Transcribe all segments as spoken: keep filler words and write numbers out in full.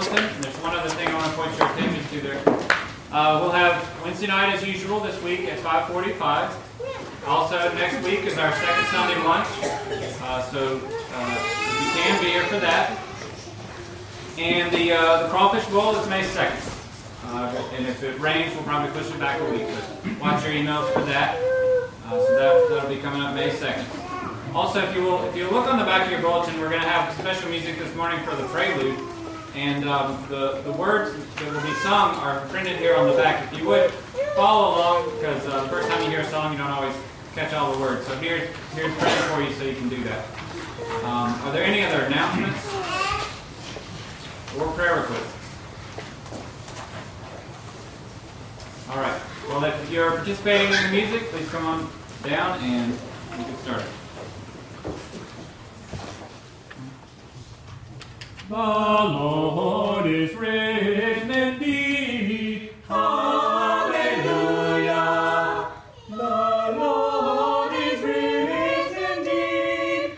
bulletin. And there's one other thing I want to point your attention to there. Uh, we'll have Wednesday night as usual this week at five forty-five. Also next week is our second Sunday lunch. Uh, so uh, if you can, be here for that. And the, uh, the crawfish bowl is May second. Uh, and if it rains, we'll probably push it back a week. But watch your emails for that. Uh, so that, that'll be coming up May second. Also, if you will, if you look on the back of your bulletin, we're going to have special music this morning for the prelude. And um, the, the words that will be sung are printed here on the back. If you would follow along, because uh, the first time you hear a song, you don't always catch all the words. So here's, here's printed for you so you can do that. Um, are there any other announcements or prayer requests? All right. Well, if you're participating in the music, please come on down and we'll get started. The Lord is risen indeed. Hallelujah. The Lord is risen indeed.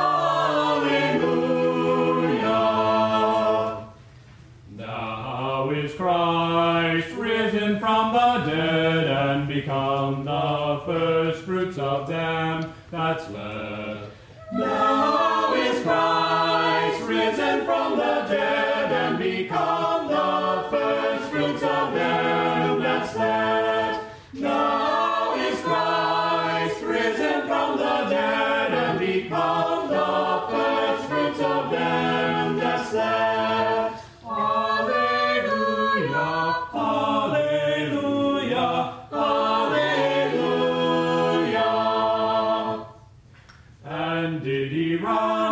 Hallelujah. Now is Christ risen from the dead and become the first fruits of them that slept. Now is Christ risen from the dead and become the first fruits of them that slept. Now is Christ risen from the dead and become the first fruits of them that slept. Hallelujah, hallelujah, hallelujah. And did he rise?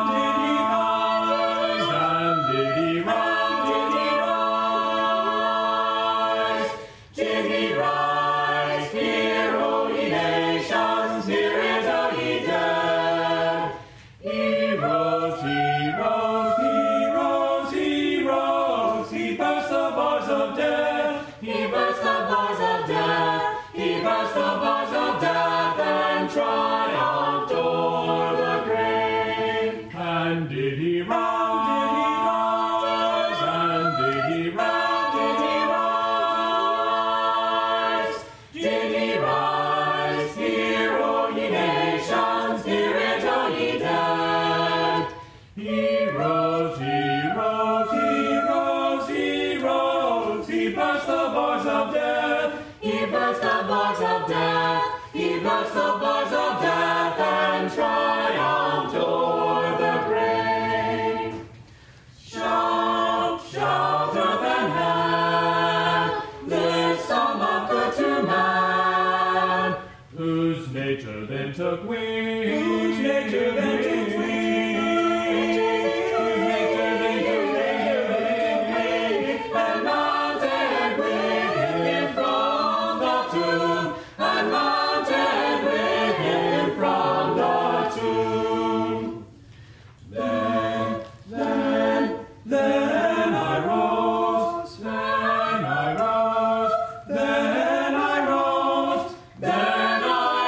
Took wings, whose nature then took wings, whose nature then took wings, and mounted with him from the tomb, and mounted with him from the tomb. Then, then, then I rose, then I rose, then I rose, then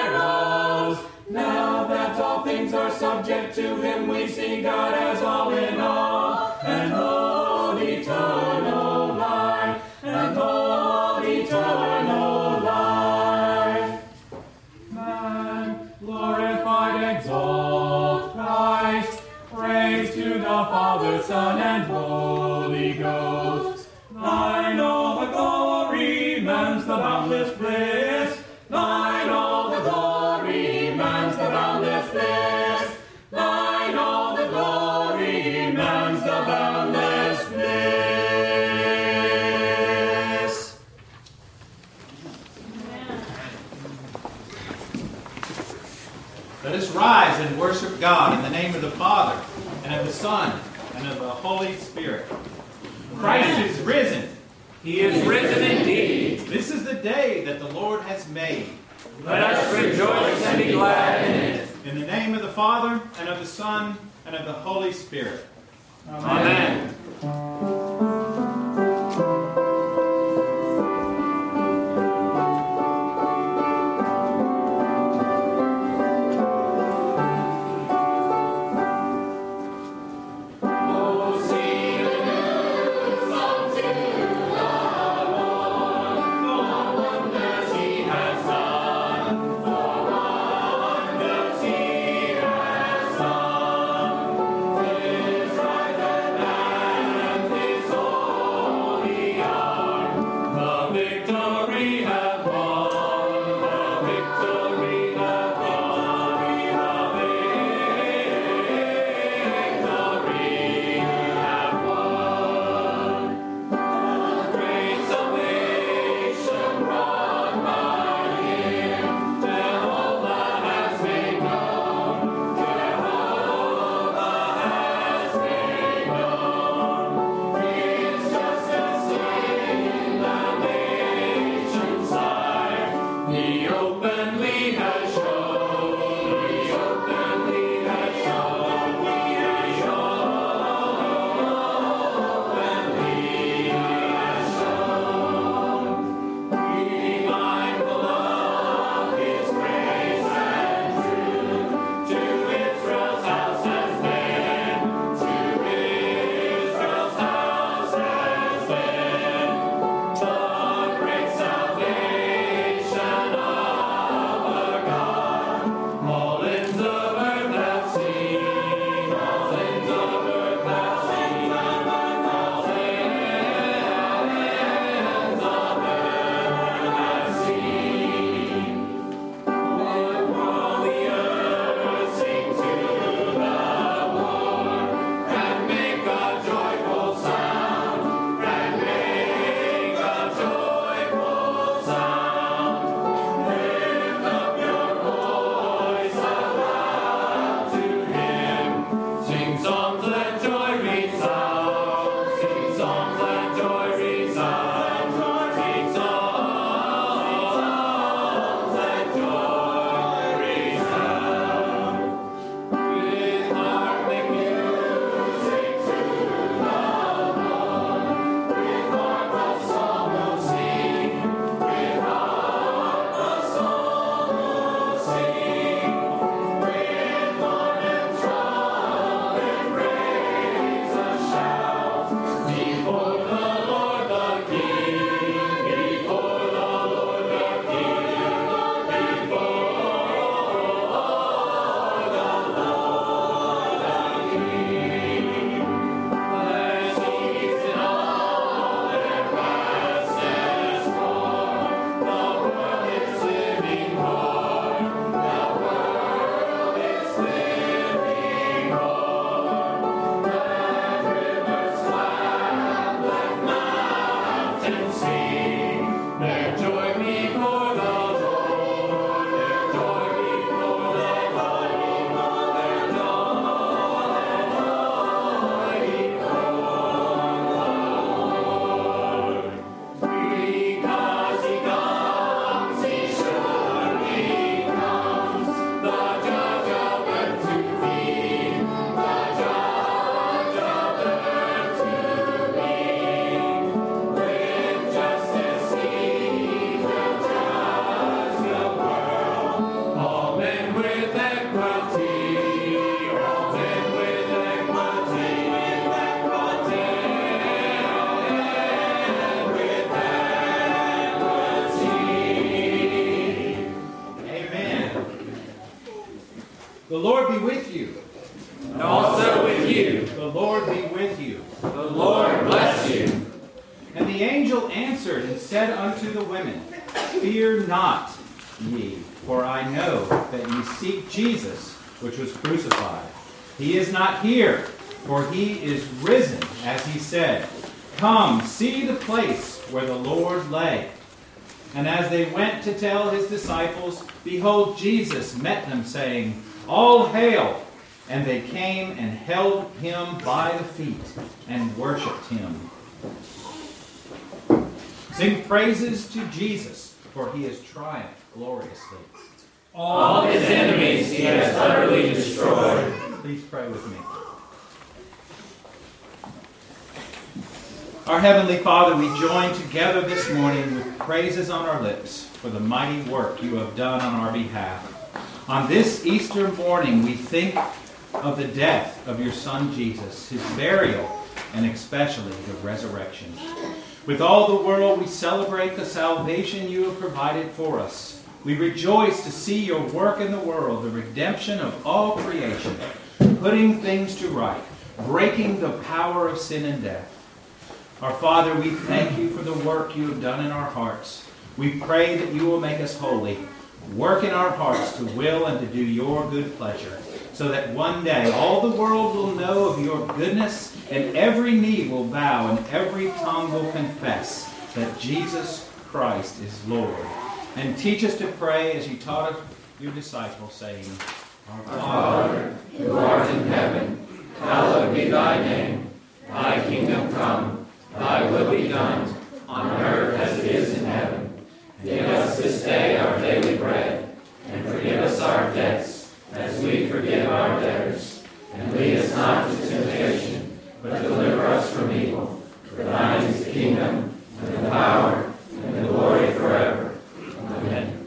now that all things are subject to him, we see God as all in all, and all eternal life, and all eternal life. Man, glorified, exalt Christ, praise to the Father, Son, and Holy Ghost. Thine all the glory, man's the boundless bliss. Thine all the glory, man's the boundless bliss. Thine all the glory, man's the boundless bliss. Let us rise and worship God in the name of the Father, and of the Son, and of the Holy Spirit. Christ is risen. He is risen indeed. This is the day that the Lord has made. Let us rejoice and be glad in it. In the name of the Father, and of the Son, and of the Holy Spirit. Amen. Oh, see the new Lord be with you. And also with you. The Lord be with you. The Lord bless you. And the angel answered and said unto the women, Fear not ye, for I know that ye seek Jesus, which was crucified. He is not here, for he is risen, as he said. Come, see the place where the Lord lay. And as they went to tell his disciples, behold, Jesus met them, saying, All hail! And they came and held him by the feet and worshipped him. Sing praises to Jesus, for he has triumphed gloriously. All his enemies he has utterly destroyed. Please pray with me. Our Heavenly Father, we join together this morning with praises on our lips for the mighty work you have done on our behalf. On this Easter morning, we think of the death of your Son Jesus, his burial, and especially the resurrection. With all the world, we celebrate the salvation you have provided for us. We rejoice to see your work in the world, the redemption of all creation, putting things to right, breaking the power of sin and death. Our Father, we thank you for the work you have done in our hearts. We pray that you will make us holy. Work in our hearts to will and to do your good pleasure, so that one day all the world will know of your goodness, and every knee will bow and every tongue will confess that Jesus Christ is Lord. And teach us to pray as you taught your disciples, saying, Our Father, who art in heaven, hallowed be thy name. Thy kingdom come, thy will be done, on earth as it is in heaven. Give us this day our daily bread, and forgive us our debts, as we forgive our debtors. And lead us not into temptation, but deliver us from evil. For thine is the kingdom, and the power, and the glory forever. Amen.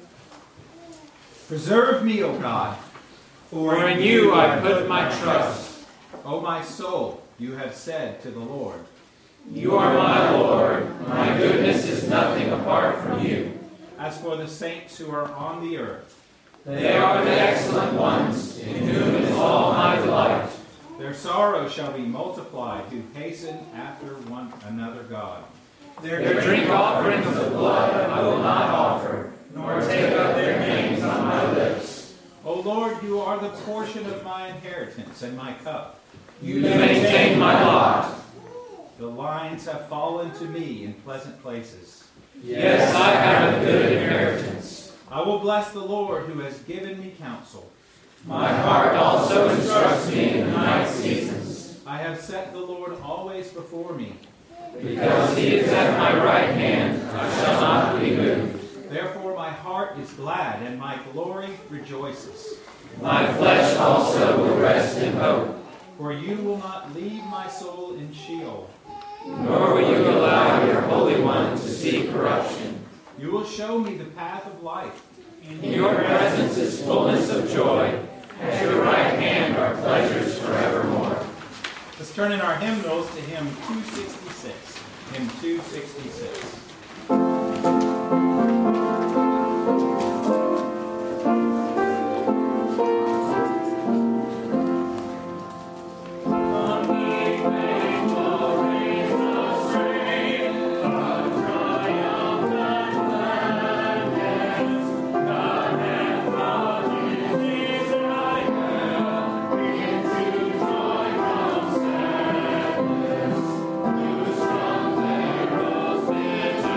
Preserve me, O God, for in you I put my trust. O my soul, you have said to the Lord, You are my Lord. My goodness is nothing apart from you. As for the saints who are on the earth, they are the excellent ones, in whom is all my delight. Their sorrow shall be multiplied who hasten after one another God. Their, their drink offerings of blood I will not offer, nor take up their names on my lips. O Lord, you are the portion of my inheritance and my cup. You maintain my lot. The lines have fallen to me in pleasant places. Yes, I have a good inheritance. I will bless the Lord who has given me counsel. My heart also instructs me in the night seasons. I have set the Lord always before me. Because he is at my right hand, I shall not be moved. Therefore my heart is glad, and my glory rejoices. My flesh also will rest in hope. For you will not leave my soul in Sheol, nor will you allow your Holy One to see corruption. You will show me the path of life. In your presence is fullness of joy. At your right hand are pleasures forevermore. Let's turn in our hymnals to hymn two sixty-six. Hymn two sixty-six. From Pharaoh's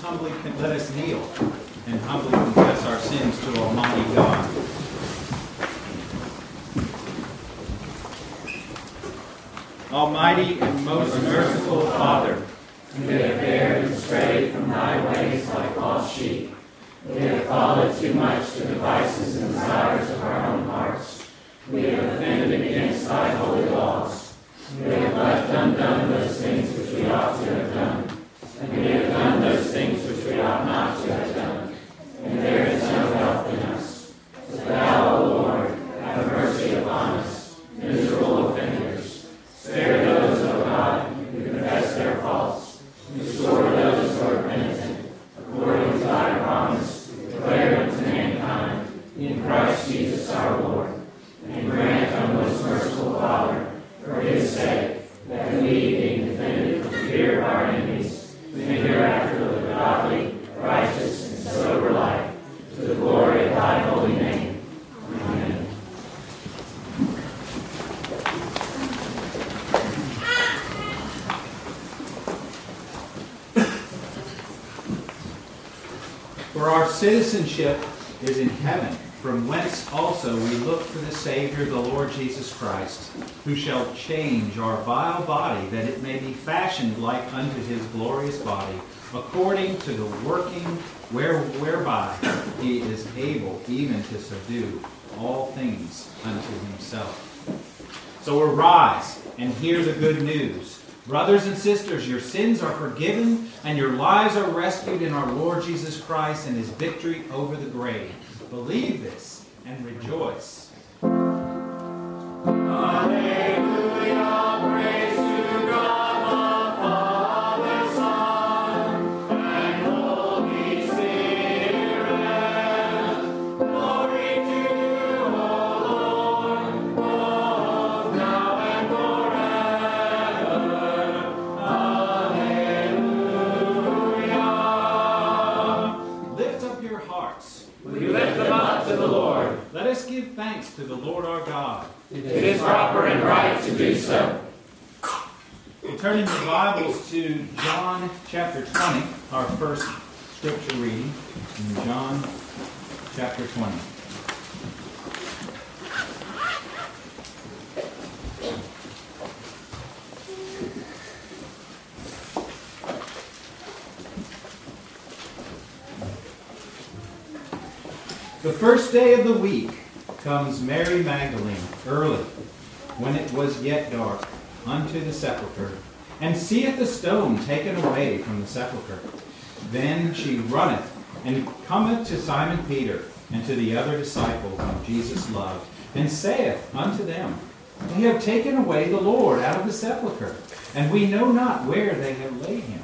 humbly let us kneel and humbly confess our sins to Almighty God. Almighty and most merciful Father, we have erred and strayed from thy ways like lost sheep. We have followed too much the devices and desires of our own hearts. We have offended against thy holy laws. We have left undone those things which we ought to have done. And we have done those things which we ought not to have done. And there is no help in us. But thou, O Lord, have mercy upon us, miserable offenders. Spare those, O God, who confess their faults. Restore those who are penitent, according to thy promise, declare unto mankind, in Christ Jesus our Lord. And grant, O most merciful Father, for his sake, that we, being defended from the fear of our enemies, may hereafter live a godly, righteous, and sober life, to the glory of thy holy name. Amen. For our citizenship is in heaven, from whence also we look for the Savior, the Lord Jesus Christ, who shall change our vile body, that it may be fashioned like unto his glorious body, according to the working where, whereby he is able even to subdue all things unto himself. So arise and hear the good news. Brothers and sisters, your sins are forgiven, and your lives are rescued in our Lord Jesus Christ and his victory over the grave. Believe this and rejoice. Alleluia, praise to God the Father, Son, and Holy Spirit. Glory to you, O Lord, both now and forever. Alleluia. Lift up your hearts. We lift them up to the Lord. Let us give thanks to the Lord our God. It is proper and right to do so. Turning your Bibles to John chapter twenty, our first scripture reading in John chapter twenty. The first day of the week comes Mary Magdalene early, when it was yet dark, unto the sepulchre, and seeth the stone taken away from the sepulchre. Then she runneth, and cometh to Simon Peter, and to the other disciple whom Jesus loved, and saith unto them, They have taken away the Lord out of the sepulchre, and we know not where they have laid him.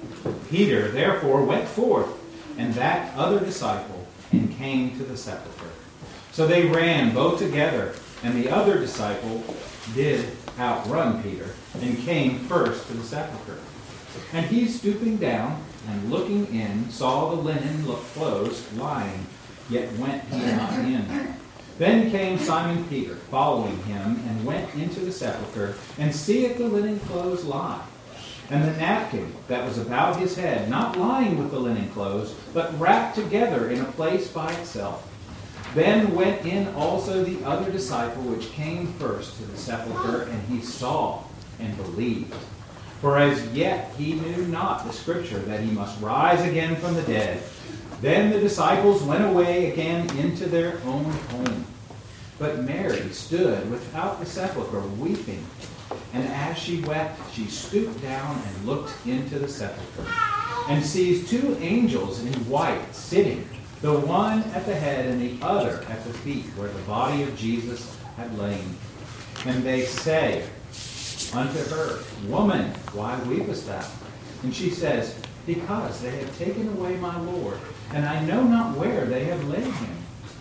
Peter therefore went forth, and that other disciple, and came to the sepulchre. So they ran both together, and the other disciple did outrun Peter, and came first to the sepulchre. And he, stooping down and looking in, saw the linen clothes lying, yet went he not in. Then came Simon Peter, following him, and went into the sepulchre, and seeth the linen clothes lie, and the napkin that was about his head, not lying with the linen clothes, but wrapped together in a place by itself. Then went in also the other disciple which came first to the sepulchre, and he saw and believed. For as yet he knew not the scripture that he must rise again from the dead. Then the disciples went away again into their own home. But Mary stood without the sepulchre, weeping. And as she wept, she stooped down and looked into the sepulchre, and sees two angels in white sitting, the one at the head and the other at the feet, where the body of Jesus had lain. And they say unto her, Woman, why weepest thou? And she says, Because they have taken away my Lord, and I know not where they have laid him.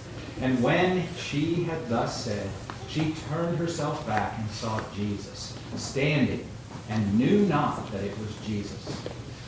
And when she had thus said, she turned herself back and saw Jesus standing, and knew not that it was Jesus.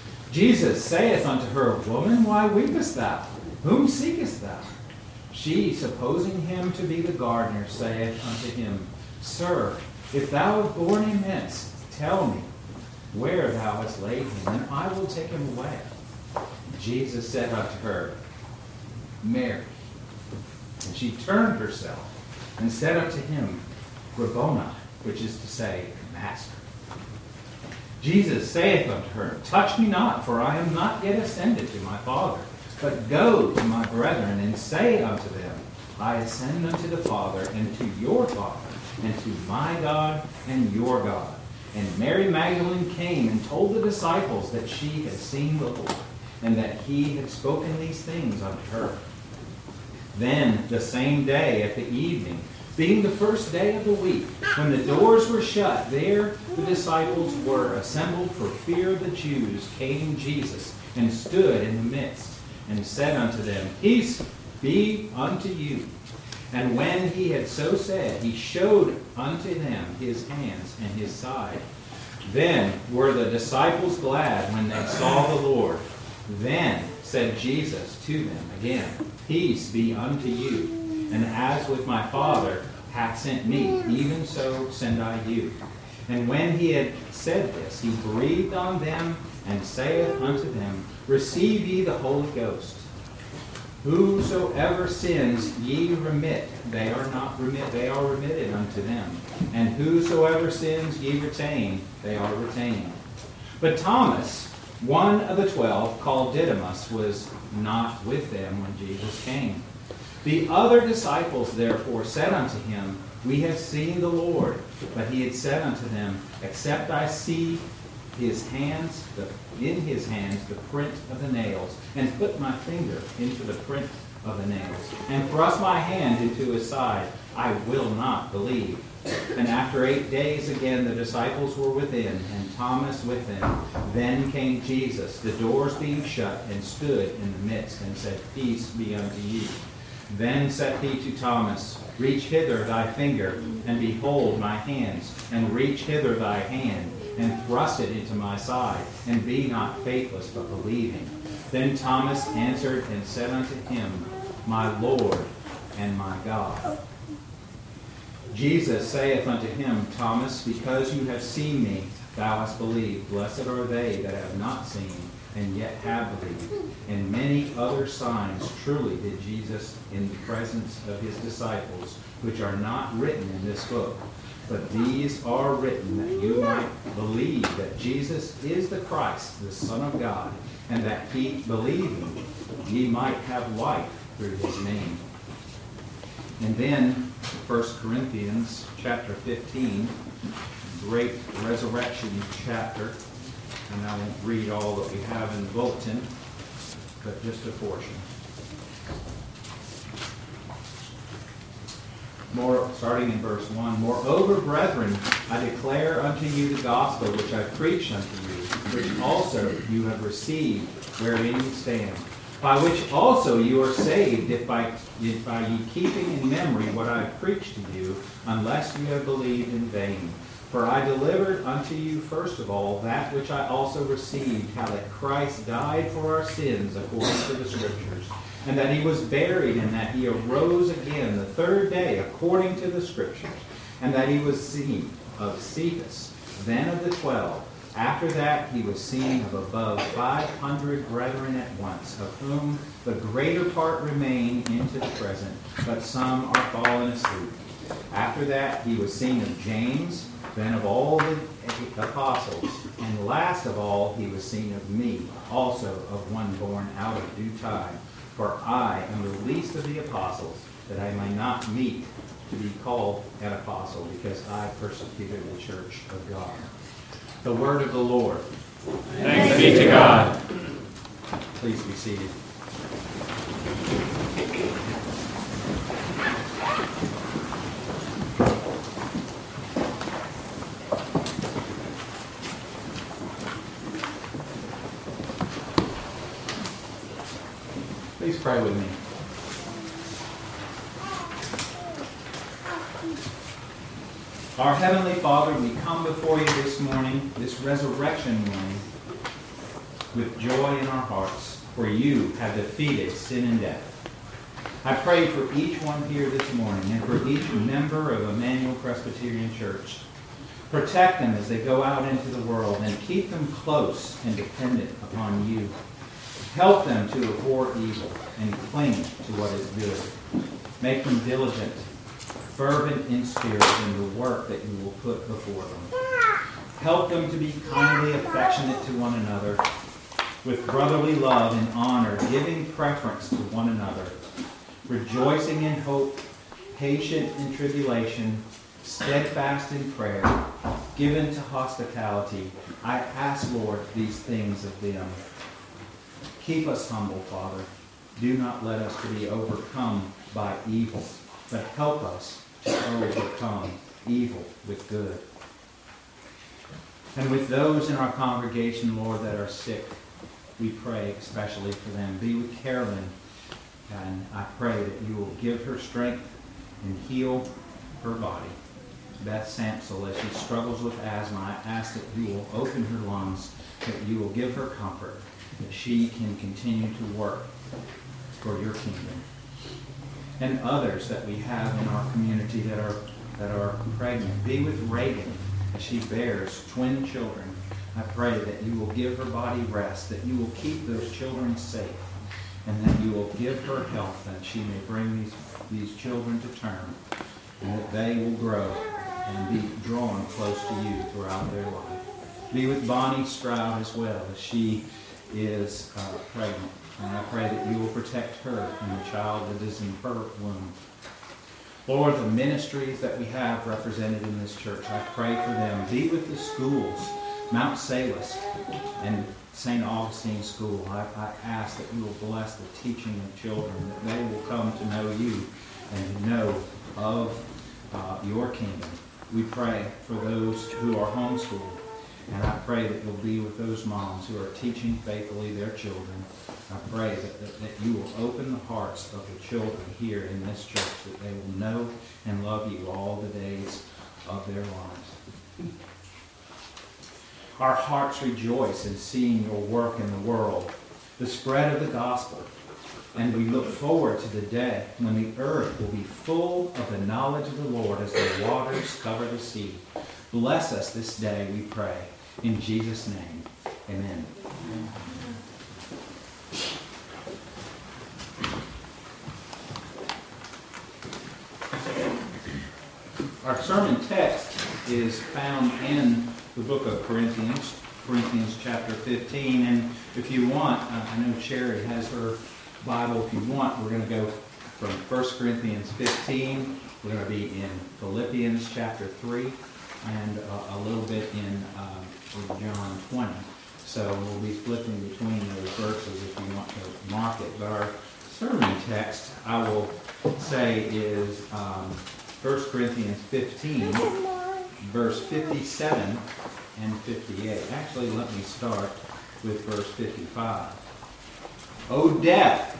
Jesus saith unto her, Woman, why weepest thou? Whom seekest thou? She, supposing him to be the gardener, saith unto him, Sir, if thou have borne him hence, tell me where thou hast laid him, and I will take him away. Jesus said unto her, Mary. And she turned herself and said unto him, Rabboni, which is to say, Master. Jesus saith unto her, Touch me not, for I am not yet ascended to my Father, but go to my brethren, and say unto them, I ascend unto the Father, and to your Father, and to my God, and your God. And Mary Magdalene came and told the disciples that she had seen the Lord, and that he had spoken these things unto her. Then the same day at the evening, being the first day of the week, when the doors were shut, there the disciples were assembled for fear of the Jews, came Jesus, and stood in the midst, and said unto them, Peace be unto you. And when he had so said, he showed unto them his hands and his side. Then were the disciples glad when they saw the Lord. Then said Jesus to them again, Peace be unto you. And as with my Father hath sent me, even so send I you. And when he had said this, he breathed on them, and saith unto them, Receive ye the Holy Ghost. Whosoever sins ye remit, they are not remit, they are remitted unto them. And whosoever sins ye retain, they are retained. But Thomas, one of the twelve, called Didymus, was not with them when Jesus came. The other disciples therefore said unto him, We have seen the Lord. But he had said unto them, Except I see his hands, the, in his hands the print of the nails, and put my finger into the print of the nails, and thrust my hand into his side, I will not believe. And after eight days again the disciples were within, and Thomas with them. Then came Jesus, the doors being shut, and stood in the midst, and said, Peace be unto you. Then said he to Thomas, Reach hither thy finger, and behold my hands, and reach hither thy hand, and thrust it into my side, and be not faithless, but believing. Then Thomas answered and said unto him, My Lord and my God. Jesus saith unto him, Thomas, because you have seen me, thou hast believed. Blessed are they that have not seen, and yet have believed. And many other signs truly did Jesus in the presence of his disciples, which are not written in this book. But these are written that you might believe that Jesus is the Christ, the Son of God, and that he, believing, ye might have life through his name. And then, First Corinthians chapter fifteen, great resurrection chapter. And I won't read all that we have in the bulletin, but just a portion. More, starting in verse one, Moreover, brethren, I declare unto you the gospel which I preached unto you, which also you have received, wherein you stand, by which also you are saved, if by, if by ye keeping in memory what I have preached to you, unless you have believed in vain. For I delivered unto you first of all that which I also received, how that Christ died for our sins according to the Scriptures, and that he was buried, and that he arose again the third day according to the Scriptures, and that he was seen of Cephas, then of the twelve. After that he was seen of above five hundred brethren at once, of whom the greater part remain into the present, but some are fallen asleep. After that he was seen of James, then of all the apostles, and last of all he was seen of me, also of one born out of due time. For I am the least of the apostles, that I may not meet to be called an apostle, because I persecuted the church of God. The word of the Lord. Thanks be to God. Please be seated. Please pray with me. Our Heavenly Father, we come before you this morning, this resurrection morning, with joy in our hearts, for you have defeated sin and death. I pray for each one here this morning and for each member of Emmanuel Presbyterian Church. Protect them as they go out into the world and keep them close and dependent upon you. Help them to abhor evil and cling to what is good. Make them diligent, fervent in spirit in the work that you will put before them. Help them to be kindly affectionate to one another, with brotherly love and honor, giving preference to one another, rejoicing in hope, patient in tribulation, steadfast in prayer, given to hospitality. I ask, Lord, these things of them. Keep us humble, Father. Do not let us to be overcome by evil, but help us to overcome evil with good. And with those in our congregation, Lord, that are sick, we pray especially for them. Be with Carolyn, and I pray that you will give her strength and heal her body. Beth Sampsel, as she struggles with asthma, I ask that you will open her lungs, that you will give her comfort, that she can continue to work for your kingdom. And others that we have in our community that are that are pregnant. Be with Reagan as she bears twin children. I pray that you will give her body rest, that you will keep those children safe, and that you will give her health, that she may bring these, these children to term, and that they will grow and be drawn close to you throughout their life. Be with Bonnie Stroud as well, as she is uh, pregnant. And I pray that you will protect her and the child that is in her womb. Lord, the ministries that we have represented in this church, I pray for them. Be with the schools, Mount Salus and Saint Augustine School. I, I ask that you will bless the teaching of children, that they will come to know you and to know of uh, your kingdom. We pray for those who are homeschooled. And I pray that you'll be with those moms who are teaching faithfully their children. I pray that, that, that you will open the hearts of the children here in this church, that they will know and love you all the days of their lives. Our hearts rejoice in seeing your work in the world, the spread of the gospel. And we look forward to the day when the earth will be full of the knowledge of the Lord as the waters cover the sea. Bless us this day, we pray. In Jesus' name, amen. Our sermon text is found in the book of Corinthians, Corinthians chapter fifteen. And if you want, I know Sherry has her Bible. If you want, we're going to go from First Corinthians fifteen. We're going to be in Philippians chapter three and a, a little bit in uh, John twenty. So we'll be flipping between those verses if you want to mark it. But our sermon text, I will say, is um, First Corinthians fifteen, verse fifty-seven and fifty-eight. Actually, let me start with verse fifty-five. O death,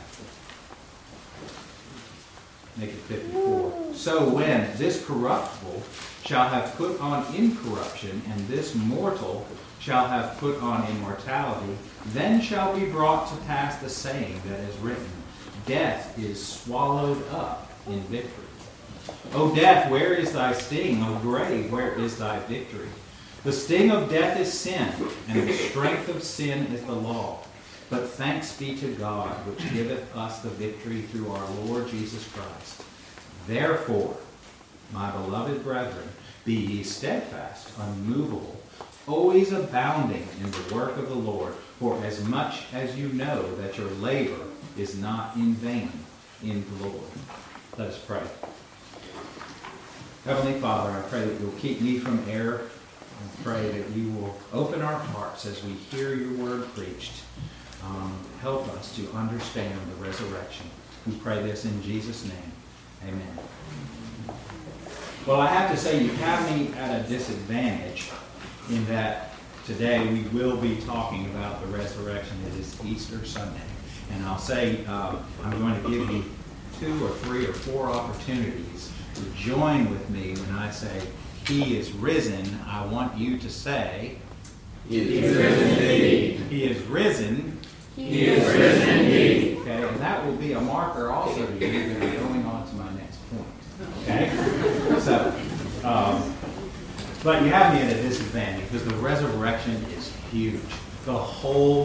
make it fifty-four. So when this corruptible shall have put on incorruption, and this mortal shall have put on immortality, then shall be brought to pass the saying that is written, death is swallowed up in victory. O death, where is thy sting? O grave, where is thy victory? The sting of death is sin, and the strength of sin is the law. But thanks be to God, which giveth us the victory through our Lord Jesus Christ. Therefore, my beloved brethren, be ye steadfast, unmovable, always abounding in the work of the Lord, for as much as you know that your labor is not in vain in the Lord. Let us pray. Heavenly Father, I pray that you'll keep me from error. I pray that you will open our hearts as we hear your word preached. Um, help us to understand the resurrection. We pray this in Jesus' name. Amen. Well, I have to say you have me at a disadvantage in that today we will be talking about the resurrection. It is Easter Sunday. And I'll say uh, I'm going to give you two or three or four opportunities to join with me when I say, He is risen. I want you to say, He is risen indeed. He is risen. He is risen indeed. Okay, and that will be a marker also to you that are going on to my next point. Okay? So, um, but you have me at a disadvantage because the resurrection is huge. The whole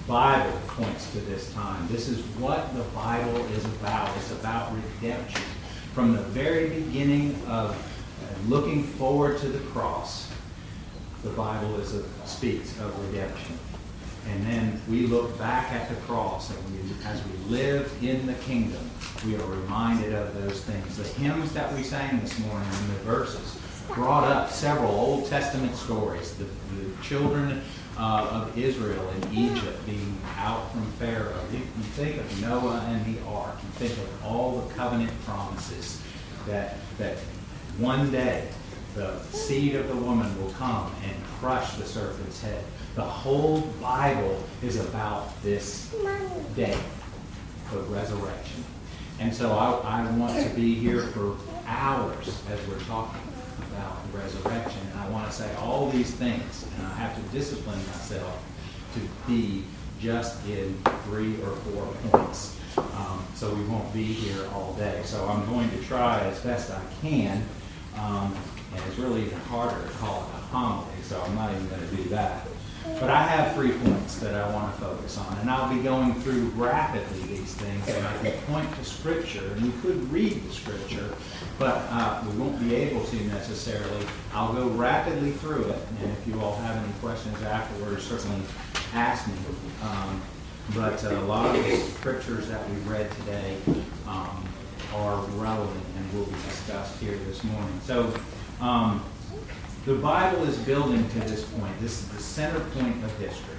Bible points to this time. This is what the Bible is about. It's about redemption. From the very beginning of looking forward to the cross, the Bible is a, speaks of redemption. And then we look back at the cross, and we, as we live in the kingdom, we are reminded of those things. The hymns that we sang this morning and the verses brought up several Old Testament stories. The, the children uh, of Israel in Egypt being out from Pharaoh. You, you think of Noah and the ark. You think of all the covenant promises that, that one day the seed of the woman will come and crush the serpent's head. The whole Bible is about this day, the resurrection. And so I, I want to be here for hours as we're talking about the resurrection. And I want to say all these things, and I have to discipline myself to be just in three or four points. Um, so we won't be here all day. So I'm going to try as best I can. Um, and it's really even harder to call it a homily, so I'm not even going to do that. But I have three points that I want to focus on, and I'll be going through rapidly these things, and I can point to Scripture, and you could read the Scripture, but uh, we won't be able to necessarily. I'll go rapidly through it, and if you all have any questions afterwards, certainly ask me. Um, but uh, a lot of the Scriptures that we read today um, are relevant and will be discussed here this morning. So, um, the Bible is building to this point. This is the center point of history.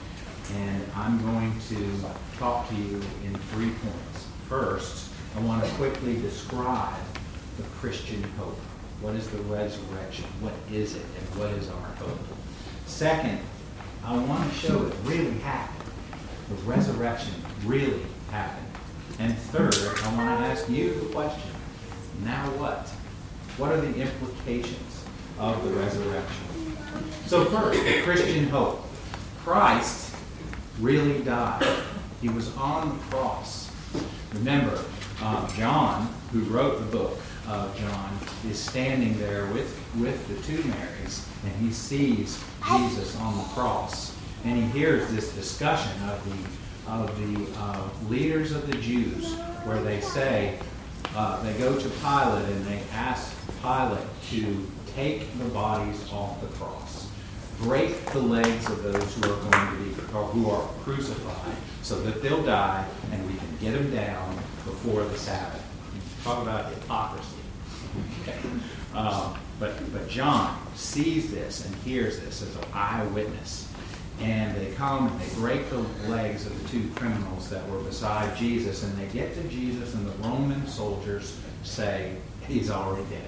And I'm going to talk to you in three points. First, I want to quickly describe the Christian hope. What is the resurrection? What is it? And what is our hope? Second, I want to show it really happened. The resurrection really happened. And third, I want to ask you the question, now what? What are the implications of the resurrection? So first, the Christian hope. Christ really died. He was on the cross. Remember, uh, John, who wrote the book of John, is standing there with, with the two Marys, and he sees Jesus on the cross. And he hears this discussion of the, of the uh, leaders of the Jews, where they say, uh, they go to Pilate and they ask Pilate to take the bodies off the cross, break the legs of those who are going to be, or who are crucified, so that they'll die and we can get them down before the Sabbath. Talk about hypocrisy. Okay. Um, but but John sees this and hears this as an eyewitness, and they come and they break the legs of the two criminals that were beside Jesus, and they get to Jesus, and the Roman soldiers say he's already dead.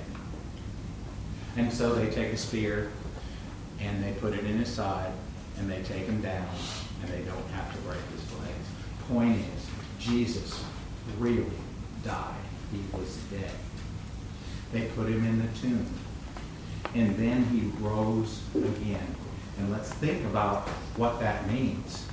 And so they take a spear and they put it in his side and they take him down, and they don't have to break his legs. Point is, Jesus really died. He was dead. They put him in the tomb. And then he rose again. And let's think about what that means.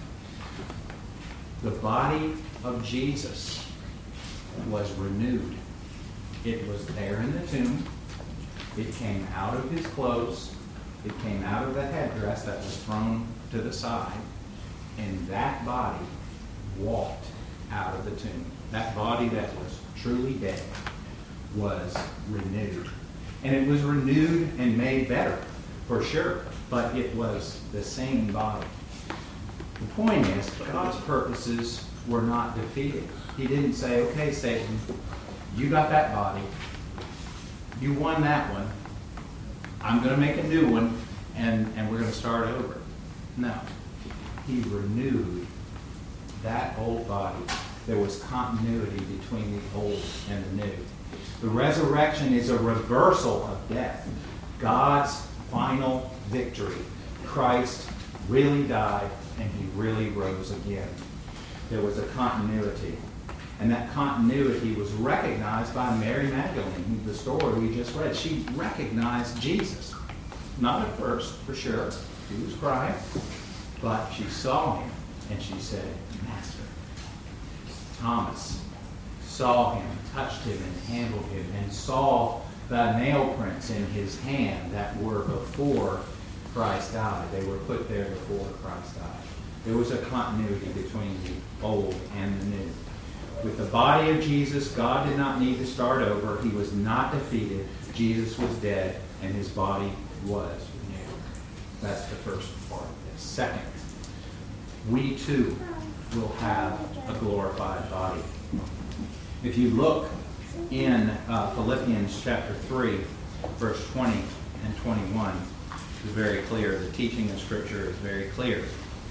The body of Jesus was renewed. It was there in the tomb. It came out of his clothes. It came out of the headdress that was thrown to the side. And that body walked out of the tomb. That body that was truly dead was renewed. And it was renewed and made better, for sure. But it was the same body. The point is, God's purposes were not defeated. He didn't say, okay, Satan, you got that body. You won that one. I'm going to make a new one, and, and we're going to start over. No. He renewed that old body. There was continuity between the old and the new. The resurrection is a reversal of death. God's final victory. Christ really died, and he really rose again. There was a continuity. And that continuity was recognized by Mary Magdalene, the story we just read. She recognized Jesus. Not at first, for sure. He was crying. But she saw him, and she said, Master. Thomas saw him, touched him, and handled him, and saw the nail prints in his hand that were before Christ died. They were put there before Christ died. There was a continuity between the old and the new. With the body of Jesus, God did not need to start over. He was not defeated. Jesus was dead, and his body was renewed. That's the first part of this. Second, we too will have a glorified body. If you look in uh, Philippians chapter three, verse twenty and twenty-one, it's very clear. The teaching of Scripture is very clear.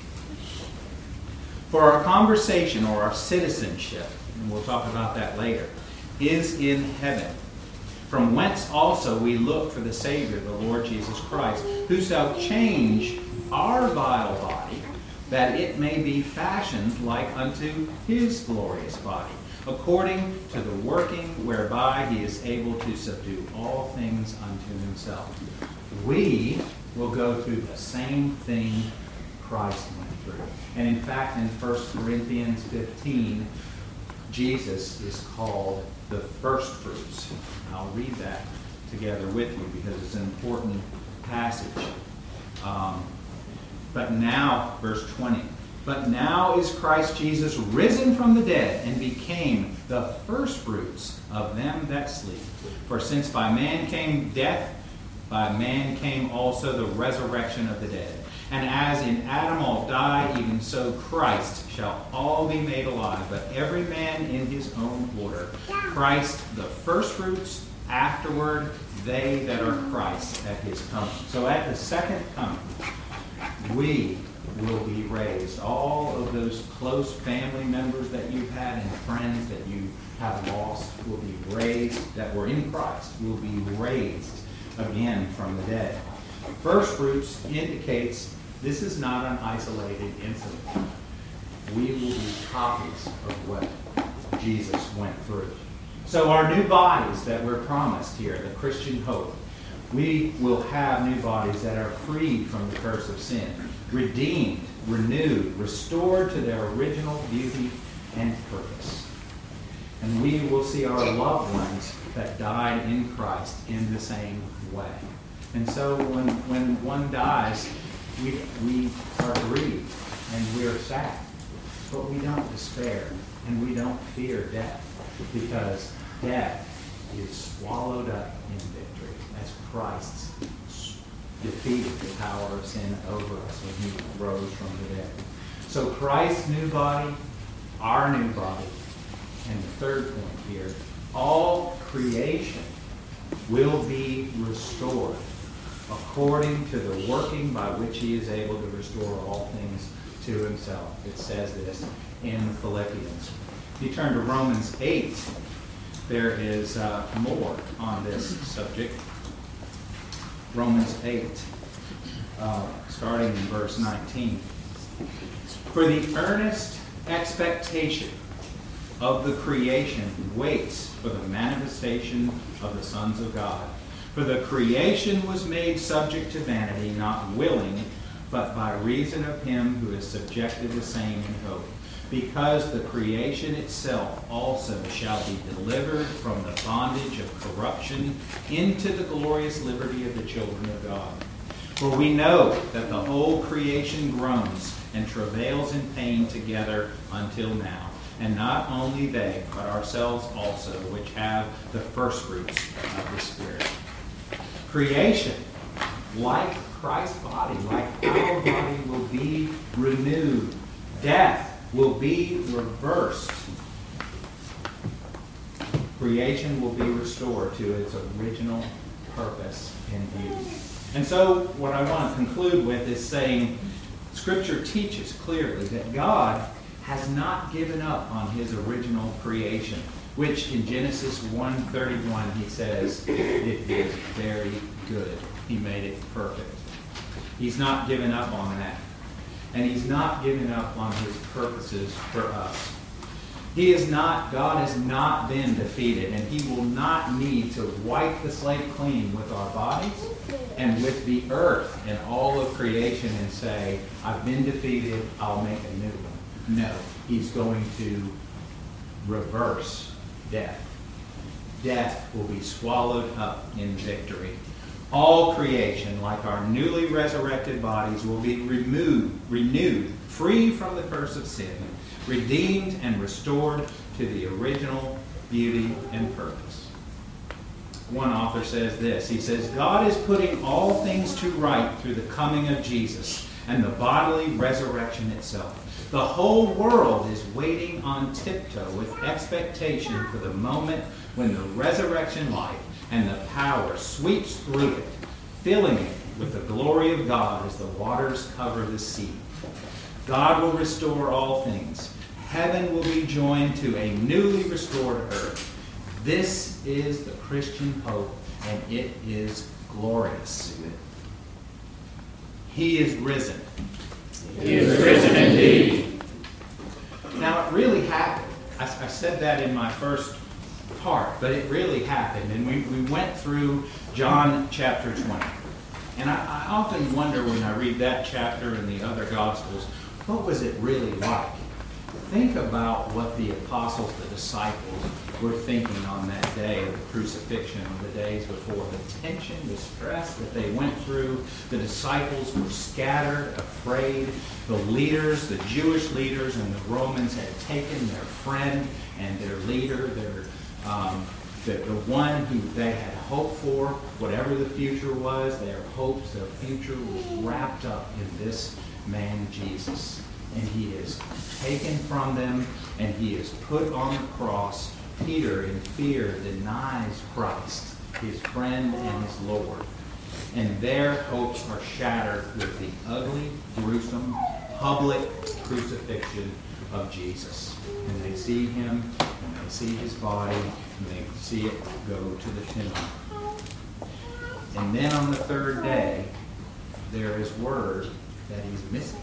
For our conversation or our citizenship, and we'll talk about that later, is in heaven, from whence also we look for the Savior, the Lord Jesus Christ, who shall change our vile body, that it may be fashioned like unto his glorious body, according to the working whereby he is able to subdue all things unto himself. We will go through the same thing Christ went through. And in fact, in First Corinthians fifteen, Jesus is called the first fruits. I'll read that together with you because it's an important passage. Um, but now, verse twenty, but now is Christ Jesus risen from the dead and became the first fruits of them that sleep. For since by man came death, by man came also the resurrection of the dead. And as in Adam all die, even so Christ shall all be made alive, but every man in his own order. Christ the firstfruits, afterward they that are Christ at his coming. So at the second coming, we will be raised. All of those close family members that you've had and friends that you have lost will be raised, that were in Christ, will be raised again from the dead. First fruits indicates this is not an isolated incident. We will be copies of what Jesus went through. So our new bodies that we're promised here, the Christian hope, we will have new bodies that are freed from the curse of sin, redeemed, renewed, restored to their original beauty and purpose. And we will see our loved ones that died in Christ in the same way. And so when, when one dies, we, we are grieved and we're sad. But we don't despair and we don't fear death, because death is swallowed up in victory as Christ defeated the power of sin over us when he rose from the dead. So Christ's new body, our new body, and the third point here, all creation will be restored according to the working by which he is able to restore all things to himself. It says this in Philippians. If you turn to Romans eight, there is uh, more on this subject. Romans eight, uh, starting in verse nineteen. For the earnest expectation of the creation waits for the manifestation of the sons of God. For the creation was made subject to vanity, not willing, but by reason of him who is subjected the same in hope. Because the creation itself also shall be delivered from the bondage of corruption into the glorious liberty of the children of God. For we know that the whole creation groans and travails in pain together until now. And not only they, but ourselves also, which have the firstfruits of the Spirit. Creation, like Christ's body, like our body, will be renewed. Death will be reversed. Creation will be restored to its original purpose and beauty. And so what I want to conclude with is saying Scripture teaches clearly that God has not given up on his original creation, which in Genesis one thirty-one he says, it is very good. He made it perfect. He's not given up on that. And he's not given up on his purposes for us. He is not, God has not been defeated, and he will not need to wipe the slate clean with our bodies and with the earth and all of creation and say, I've been defeated, I'll make a new one. No, he's going to reverse death. Death will be swallowed up in victory. All creation, like our newly resurrected bodies, will be removed, renewed, free from the curse of sin, redeemed and restored to the original beauty and purpose. One author says this. He says, God is putting all things to right through the coming of Jesus and the bodily resurrection itself. The whole world is waiting on tiptoe with expectation for the moment when the resurrection life and the power sweeps through it, filling it with the glory of God as the waters cover the sea. God will restore all things. Heaven will be joined to a newly restored earth. This is the Christian hope, and it is glorious. He is risen. He is risen indeed. Now, it really happened. I, I said that in my first part, but it really happened. And we, we went through John chapter twenty. And I, I often wonder when I read that chapter and the other Gospels, what was it really like? Think about what the apostles, the disciples, were thinking on that day of the crucifixion, or the days before. The tension, the stress that they went through. The disciples were scattered, afraid. The leaders, the Jewish leaders and the Romans had taken their friend and their leader, their um, the, the one who they had hoped for, whatever the future was, their hopes, their future was wrapped up in this man Jesus. And he is taken from them, and he is put on the cross. Peter, in fear, denies Christ, his friend and his Lord. And their hopes are shattered with the ugly, gruesome, public crucifixion of Jesus. And they see him, and they see his body, and they see it go to the tomb. And then on the third day, there is word that he's missing.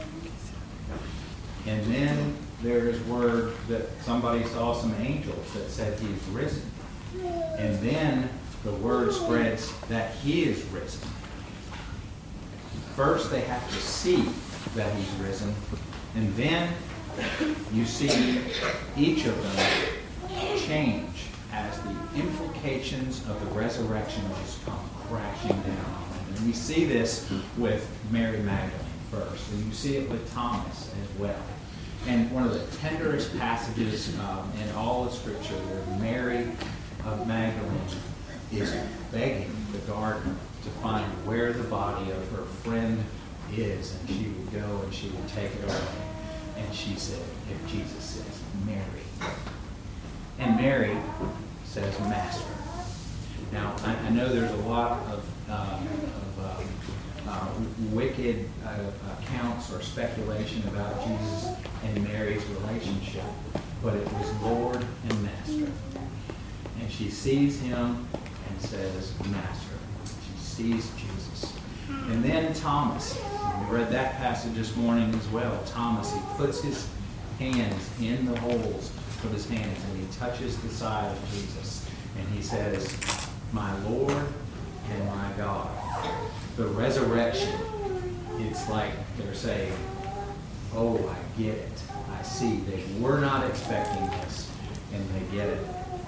And then there is word that somebody saw some angels that said he's risen. And then the word spreads that he is risen. First, they have to see that he's risen. And then you see each of them change as the implications of the resurrection just come crashing down on them. And we see this with Mary Magdalene first. And you see it with Thomas as well. And one of the tenderest passages um, in all of Scripture where Mary of Magdalene is begging the gardener to find where the body of her friend is, and she would go and she would take it away. And she said, if Jesus says, Mary. And Mary says, Master. Now, I, I know there's a lot of, um, of um, uh, wicked uh, accounts or speculation about Jesus and Mary's relationship, but it was Lord and Master. And she sees him and says, Master. She sees Jesus. And then Thomas, we read that passage this morning as well. Thomas, he puts his hands in the holes of his hands and he touches the side of Jesus. And he says, my Lord and my God. The resurrection, it's like they're saying, oh, I get it. I see. They were not expecting this, and they get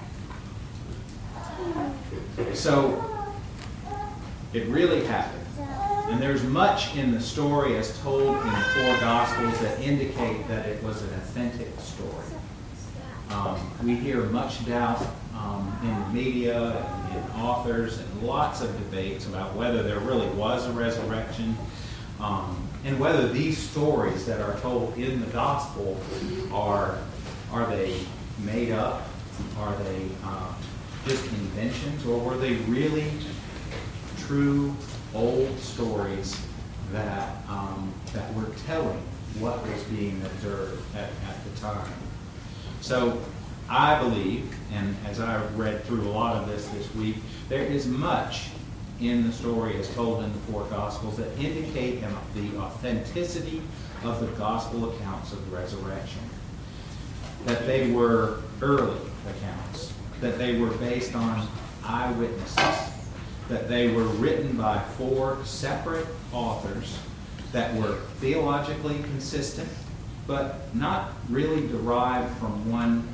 it. So, it really happened. And there's much in the story as told in the four Gospels that indicate that it was an authentic story. Um, we hear much doubt um, in the media and in authors and lots of debates about whether there really was a resurrection um, and whether these stories that are told in the Gospel are, are they made up? Are they uh, just inventions? Or were they really true old stories that, um, that were telling what was being observed at, at the time? So I believe, and as I read through a lot of this this week, there is much in the story as told in the four Gospels that indicate the authenticity of the Gospel accounts of the resurrection. That they were early accounts, that they were based on eyewitnesses, that they were written by four separate authors that were theologically consistent, but not really derived from one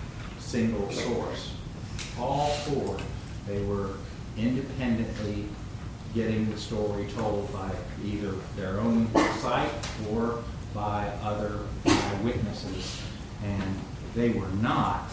single source. All four, they were independently getting the story told by either their own sight or by other eyewitnesses. And they were not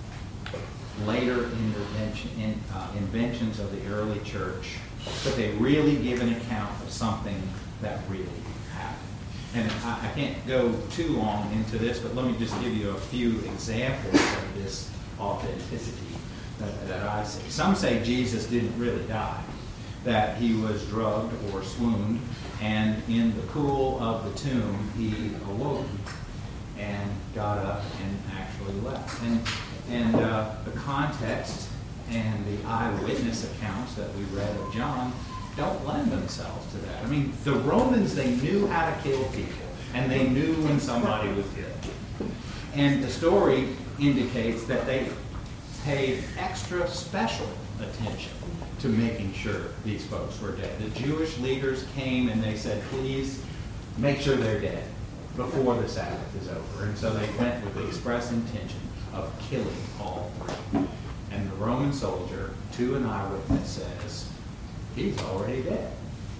later intervention, in, uh, inventions of the early church, but they really give an account of something that really happened. And I, I can't go too long into this, but let me just give you a few examples of this authenticity that, that I see. Some say Jesus didn't really die, that he was drugged or swooned, and in the cool of the tomb he awoke and got up and actually left. And, and uh, the context and the eyewitness accounts that we read of John don't lend themselves to that. I mean, the Romans, they knew how to kill people, and they knew when somebody was killed. And the story indicates that they paid extra special attention to making sure these folks were dead. The Jewish leaders came and they said, please make sure they're dead before the Sabbath is over. And so they went with the express intention of killing all three. And the Roman soldier, to an eyewitness, says, he's already dead.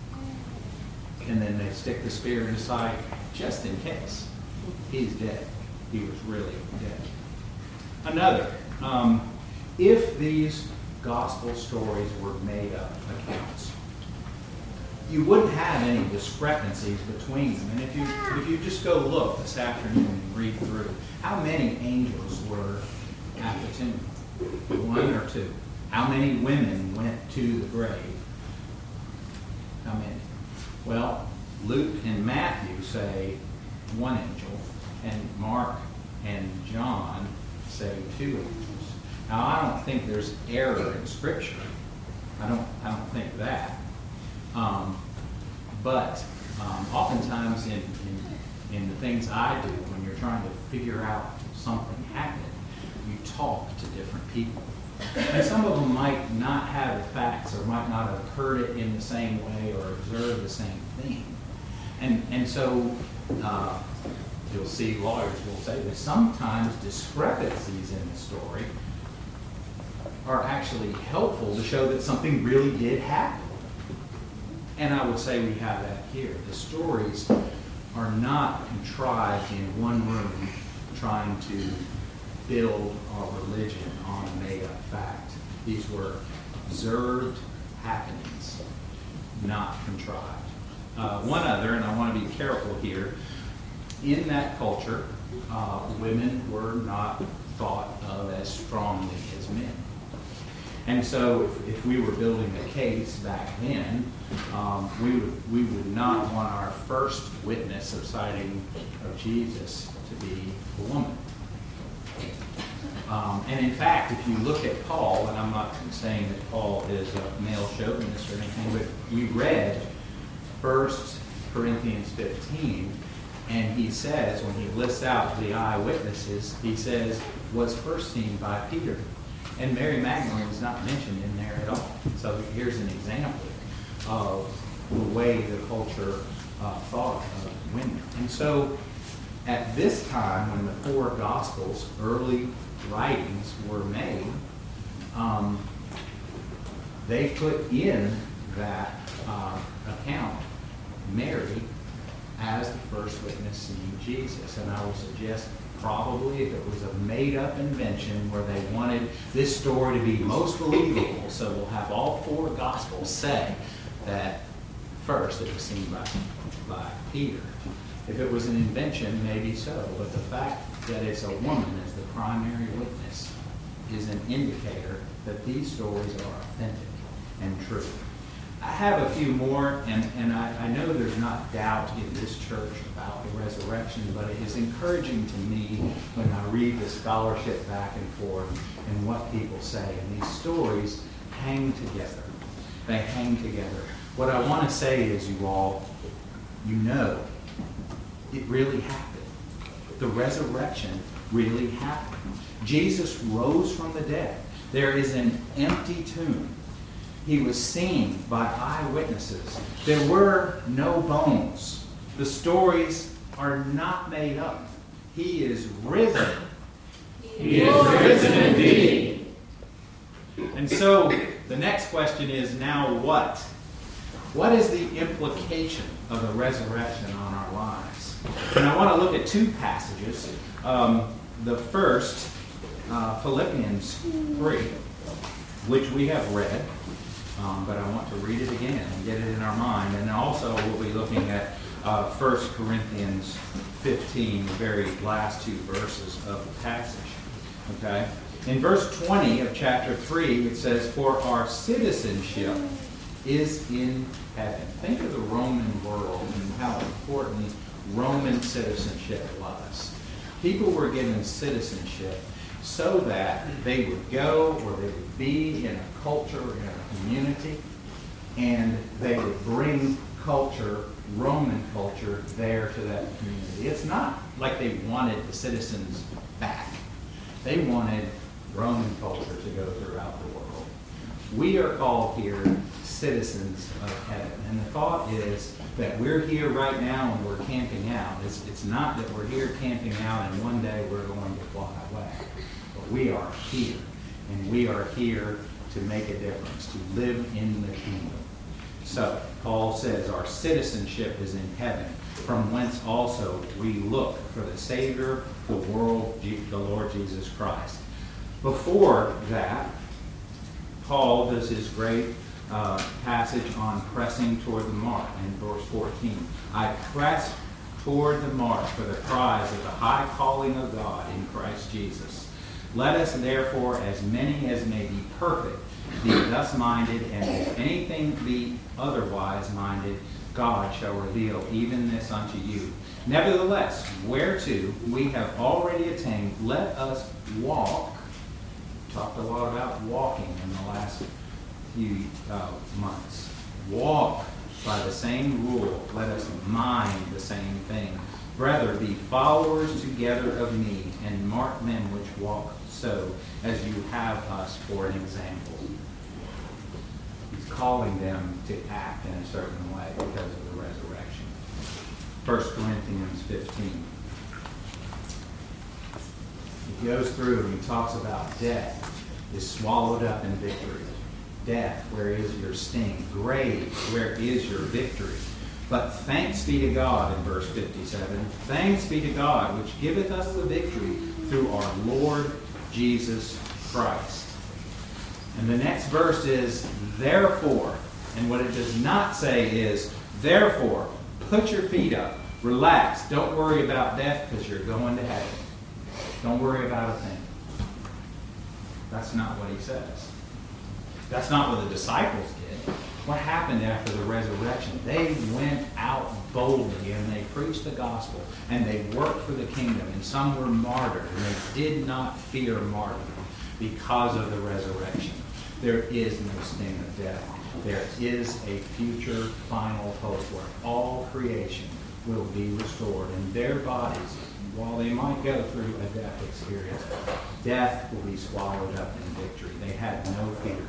And then they stick the spear in his side just in case. He's dead. He was really dead. Another, um, if these gospel stories were made up accounts, you wouldn't have any discrepancies between them. And if you if you just go look this afternoon and read through, how many angels were at the tomb? One or two? How many women went to the grave? How many? Well, Luke and Matthew say one angel, and Mark and John say two angels. Now, I don't think there's error in Scripture. I don't. I don't think that. Um, but um, oftentimes in, in in the things I do, when you're trying to figure out something happening, you talk to different people, and some of them might not have the facts or might not have heard it in the same way or observed the same thing, and and so. Uh, You'll see lawyers will say that sometimes discrepancies in the story are actually helpful to show that something really did happen. And I would say we have that here. The stories are not contrived in one room trying to build our religion on a made-up fact. These were observed happenings, not contrived. Uh, one other, and I want to be careful here, in that culture, uh, women were not thought of as strongly as men. And so if, if we were building a case back then, um, we, would, we would not want our first witness of sighting of Jesus to be a woman. Um, and in fact, if you look at Paul, and I'm not saying that Paul is a male chauvinist or anything, but we read First Corinthians fifteen, and he says, when he lists out the eyewitnesses, he says, was first seen by Peter. And Mary Magdalene is not mentioned in there at all. So here's an example of the way the culture uh, thought of women. And so at this time, when the four Gospels, early writings were made, um, they put in that uh, account Mary as the first witness seeing Jesus. And I would suggest probably if it was a made-up invention where they wanted this story to be most believable, so we'll have all four Gospels say that first it was seen by, by Peter. If it was an invention, maybe so, but the fact that it's a woman as the primary witness is an indicator that these stories are authentic and true. I have a few more, and, and I, I know there's not doubt in this church about the resurrection, but it is encouraging to me when I read the scholarship back and forth and what people say. And these stories hang together. They hang together. What I want to say is, you all, you know, it really happened. The resurrection really happened. Jesus rose from the dead. There is an empty tomb. He was seen by eyewitnesses. There were no bones. The stories are not made up. He is risen. He is risen indeed. And so the next question is, now what? What is the implication of the resurrection on our lives? And I want to look at two passages. Um, the first, uh, Philippians three, which we have read, um, but I want to read it again and get it in our mind. And also we'll be looking at uh, First Corinthians fifteen, the very last two verses of the passage. Okay? In verse twenty of chapter three, it says, "For our citizenship is in heaven." Think of the Roman world and how important Roman citizenship was. People were given citizenship so that they would go or they would be in a culture, in a community, and they would bring culture, Roman culture, there to that community. It's not like they wanted the citizens back. They wanted Roman culture to go throughout the world. We are called here citizens of heaven. And the thought is that we're here right now and we're camping out. It's, it's not that we're here camping out and one day we're going to fly away. But we are here. And we are here to make a difference, to live in the kingdom. So, Paul says our citizenship is in heaven, from whence also we look for the Savior, the world, the Lord Jesus Christ. Before that, Paul does his great uh, passage on pressing toward the mark in verse fourteen. "I press toward the mark for the prize of the high calling of God in Christ Jesus. Let us therefore, as many as may be perfect, be thus minded, and if anything be otherwise minded, God shall reveal even this unto you. Nevertheless, whereto we have already attained, let us walk." Talked a lot about walking in the last few uh, months. "Walk by the same rule. Let us mind the same thing. Rather, be followers together of me, and mark men which walk so, as you have us for an example." He's calling them to act in a certain way because of the resurrection. First Corinthians fifteen. He goes through and he talks about death is swallowed up in victory. Death, where is your sting? Grave, where is your victory? But thanks be to God, in verse fifty-seven, thanks be to God, which giveth us the victory through our Lord Jesus Christ. And the next verse is, therefore, and what it does not say is, therefore, put your feet up, relax, don't worry about death because you're going to heaven. Don't worry about a thing. That's not what he says. That's not what the disciples did. What happened after the resurrection? They went out boldly and they preached the gospel and they worked for the kingdom, and some were martyred, and they did not fear martyrdom because of the resurrection. There is no sting of death. There is a future final hope where all creation will be restored, and their bodies, while they might go through a death experience, death will be swallowed up in victory. They had no fear.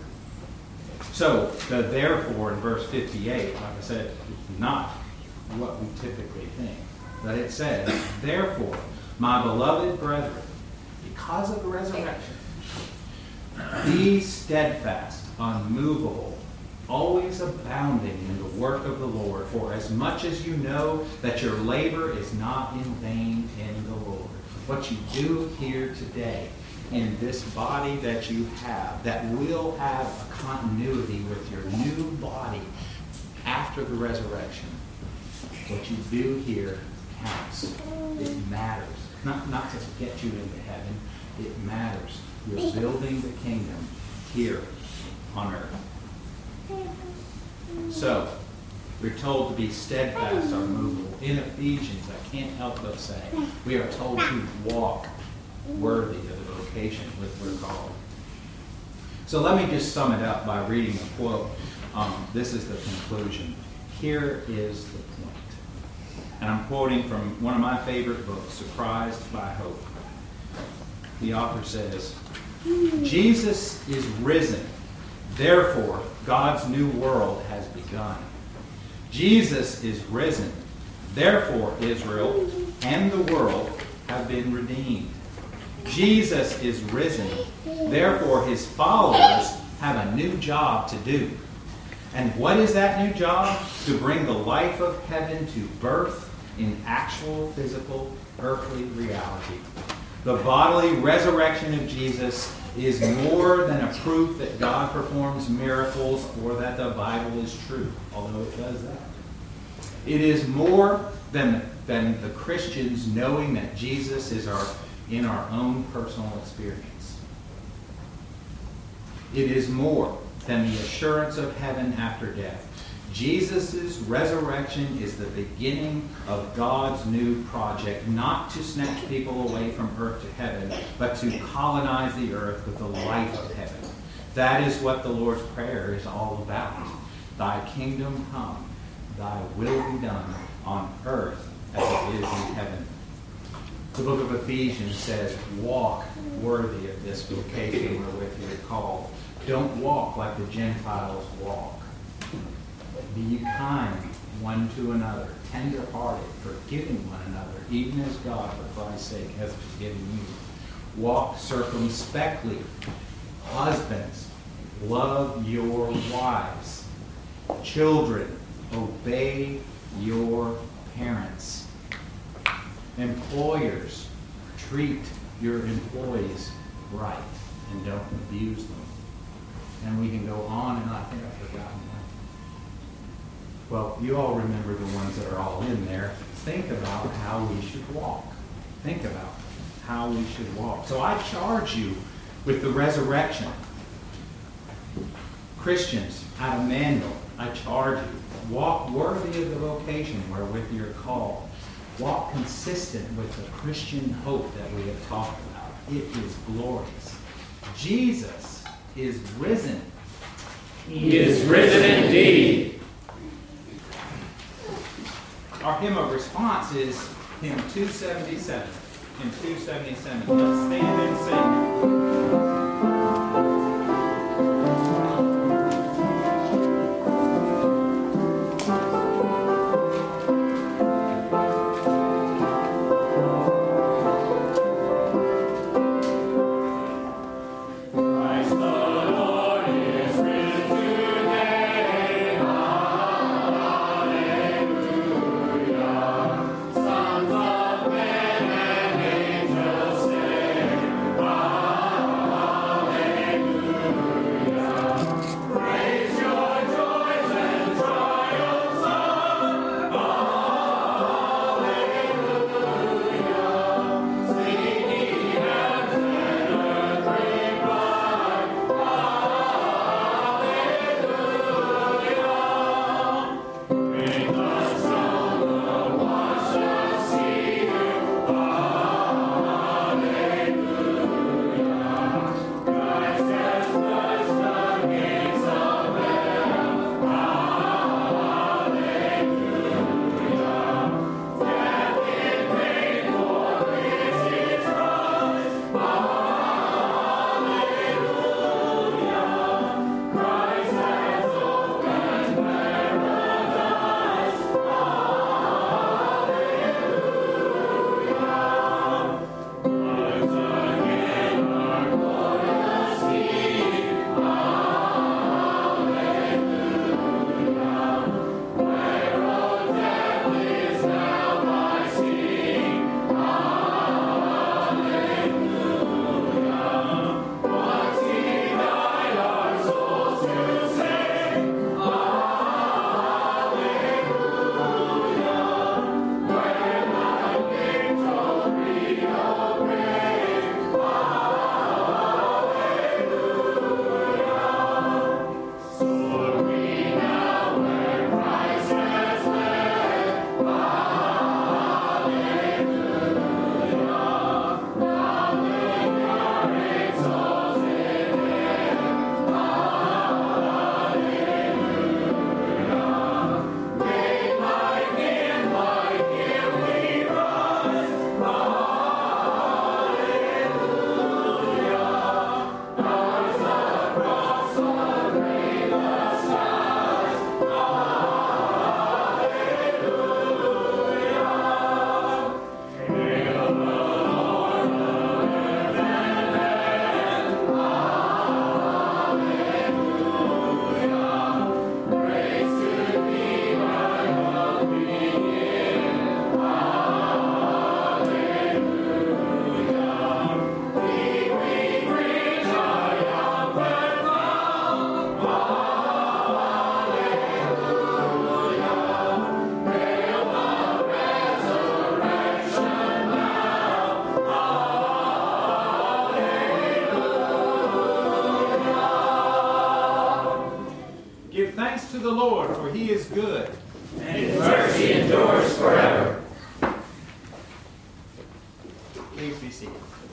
So, the therefore in verse fifty-eight, like I said, is not what we typically think. But it says, therefore, my beloved brethren, because of the resurrection, be steadfast, unmovable, always abounding in the work of the Lord, for as much as you know that your labor is not in vain in the Lord. What you do here today in this body that you have, that will have a continuity with your new body after the resurrection, what you do here counts. It matters. Not, not to get you into heaven. It matters. You're building the kingdom here on earth. So, we're told to be steadfast, unmovable. In Ephesians, I can't help but say, we are told to walk worthy of the vocation which we're called. So let me just sum it up by reading a quote. Um, this is the conclusion. Here is the point. And I'm quoting from one of my favorite books, Surprised by Hope. The author says, Jesus is risen. Therefore, God's new world has begun. Jesus is risen. Therefore, Israel and the world have been redeemed. Jesus is risen. Therefore, his followers have a new job to do. And what is that new job? To bring the life of heaven to birth in actual, physical, earthly reality. The bodily resurrection of Jesus is more than a proof that God performs miracles or that the Bible is true, although it does that. It is more than, than the Christians knowing that Jesus is our, in our own personal experience. It is more than the assurance of heaven after death. Jesus' resurrection is the beginning of God's new project, not to snatch people away from earth to heaven, but to colonize the earth with the life of heaven. That is what the Lord's Prayer is all about. Thy kingdom come, thy will be done on earth as it is in heaven. The book of Ephesians says, walk worthy of this vocation wherewith you are called. Don't walk like the Gentiles walk. Be ye kind one to another, tender-hearted, forgiving one another, even as God, for Christ's sake, has forgiven you. Walk circumspectly. Husbands, love your wives. Children, obey your parents. Employers, treat your employees right and don't abuse them. And we can go on, and I think I've forgotten one. Well, you all remember the ones that are all in there. Think about how we should walk. Think about how we should walk. So I charge you with the resurrection. Christians, out of Manual, I charge you. Walk worthy of the vocation wherewith you're called. Walk consistent with the Christian hope that we have talked about. It is glorious. Jesus is risen. He is risen indeed. Our hymn of response is hymn two seventy-seven. Hymn two seventy-seven. Let's stand and sing. Sons of men and angels sing, to the Lord, for he is good. And his mercy endures forever. Please be seated.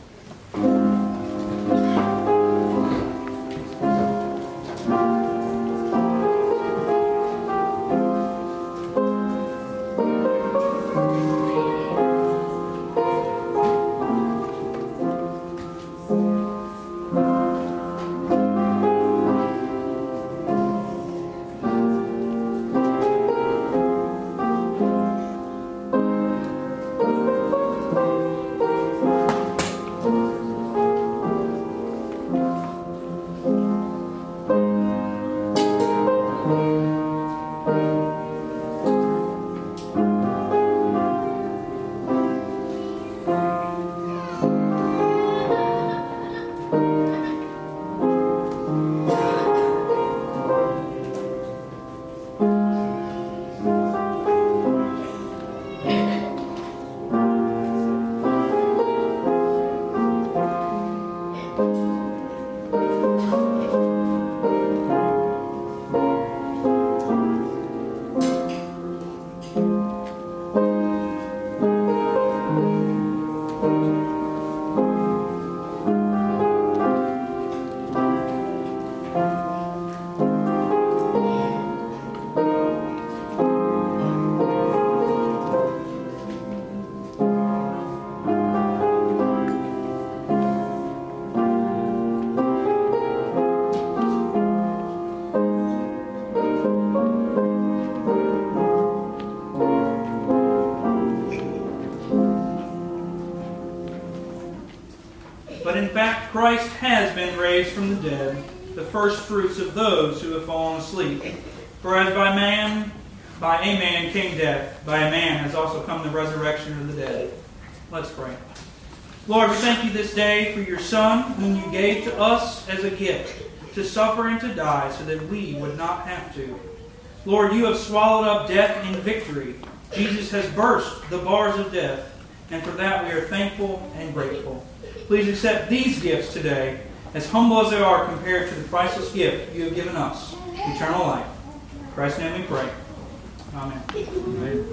But in fact, Christ has been raised from the dead, the first fruits of those who have fallen asleep. For as by man, by a man came death, by a man has also come the resurrection of the dead. Let's pray. Lord, we thank you this day for your Son, whom you gave to us as a gift, to suffer and to die so that we would not have to. Lord, you have swallowed up death in victory. Jesus has burst the bars of death, and for that we are thankful and grateful. Please accept these gifts today, as humble as they are compared to the priceless gift you have given us, eternal life. In Christ's name we pray. Amen. Amen.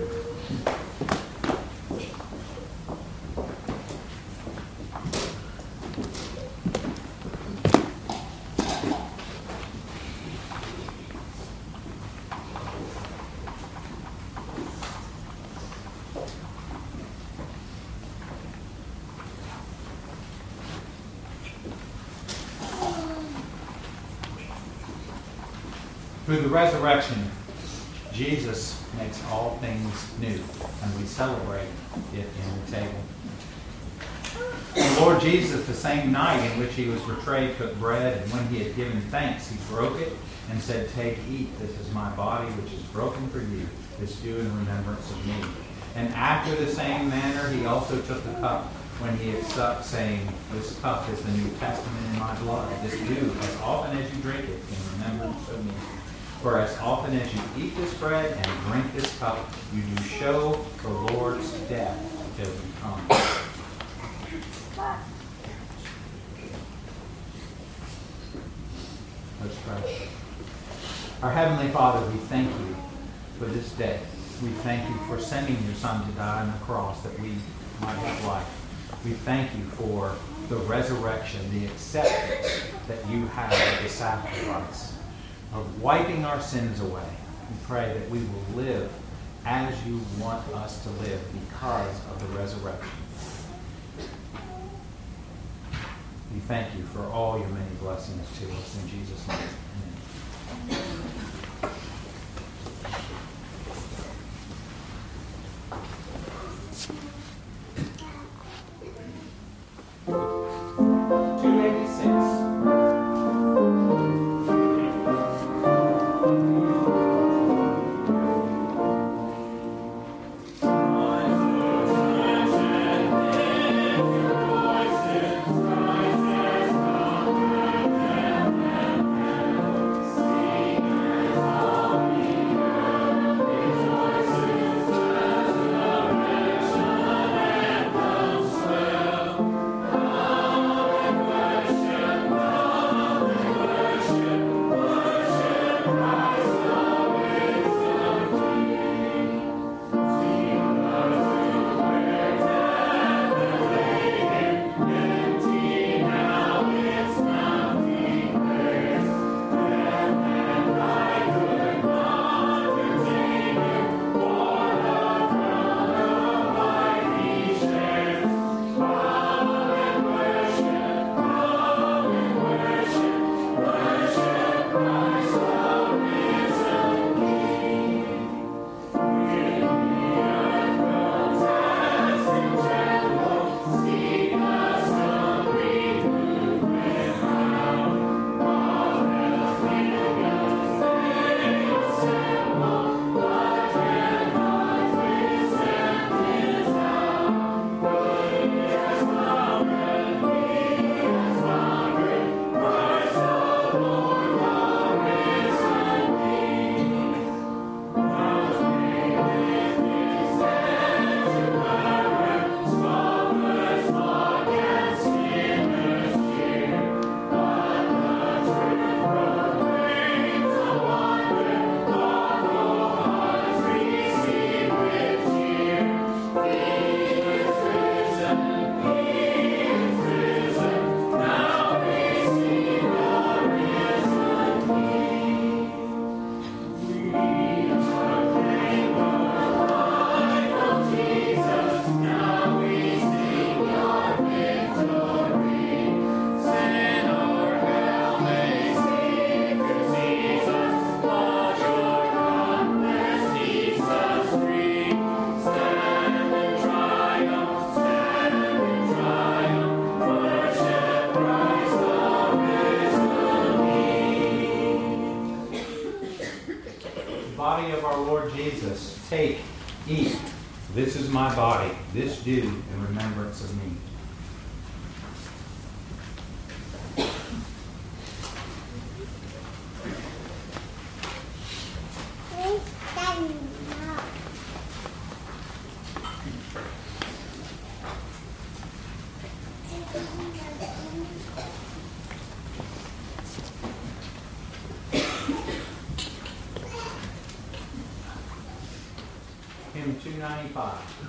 Through the resurrection, Jesus makes all things new, and we celebrate it in the table. The Lord Jesus, the same night in which he was betrayed, took bread, and when he had given thanks, he broke it and said, "Take, eat, this is my body, which is broken for you. This do in remembrance of me." And after the same manner, he also took the cup when he had supped, saying, "This cup is the New Testament in my blood. This do as often as you drink it in remembrance of me. For as often as you eat this bread and drink this cup, you do show the Lord's death till he comes." Let's pray. Our Heavenly Father, we thank you for this day. We thank you for sending your Son to die on the cross that we might have life. We thank you for the resurrection, the acceptance that you have of the sacrifice, of wiping our sins away. We pray that we will live as you want us to live because of the resurrection. We thank you for all your many blessings to us. In Jesus' name, amen. Sing Take, eat. This is my body. This do in remembrance of me. Hymn two ninety-five.